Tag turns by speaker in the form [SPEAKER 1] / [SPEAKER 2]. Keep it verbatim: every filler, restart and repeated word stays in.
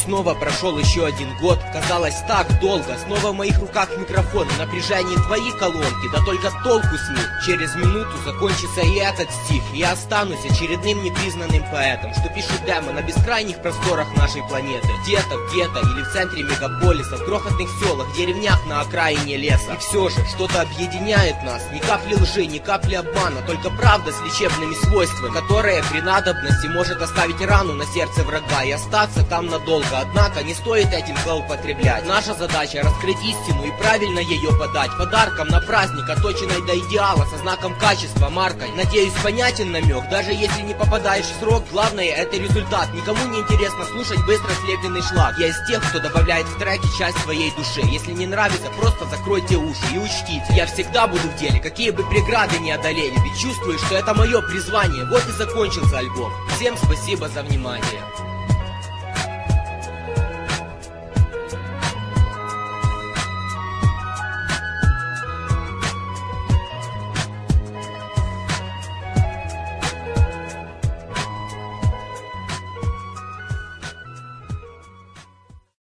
[SPEAKER 1] снова прошел еще один год. Казалось, так долго. Снова в моих руках микрофон. В напряжении твои колонки, да только толку с них. Через минуту закончится и этот стих. И я останусь очередным непризнанным поэтом, что пишет демо на бескрайних просторах нашей планеты. Где-то, где-то или в центре мегаполиса, в крохотных селах, деревнях на окраине леса. И все же что-то объединяет нас. Ни капли лжи, ни капли обмана, только правда с лечебными свойствами, которая при надобности может оставить рану на сердце врага и остаться там надолго. Однако не стоит этим злоупотреблять. Наша задача раскрыть истину и правильно ее подать. Подарком на праздник, оточенной до идеала, со знаком качества, маркой. Надеюсь, понятен намек, даже если не попадаешь в срок. Главное, это результат. Никому не интересно слушать быстро слепленный шлак. Я из тех, кто добавляет в треки часть своей души. Если не нравится, просто закройте уши и учтите, я всегда буду в деле, какие бы преграды не одолели. Ведь чувствую, что это мое призвание. Вот и закончился альбом. Всем спасибо за внимание.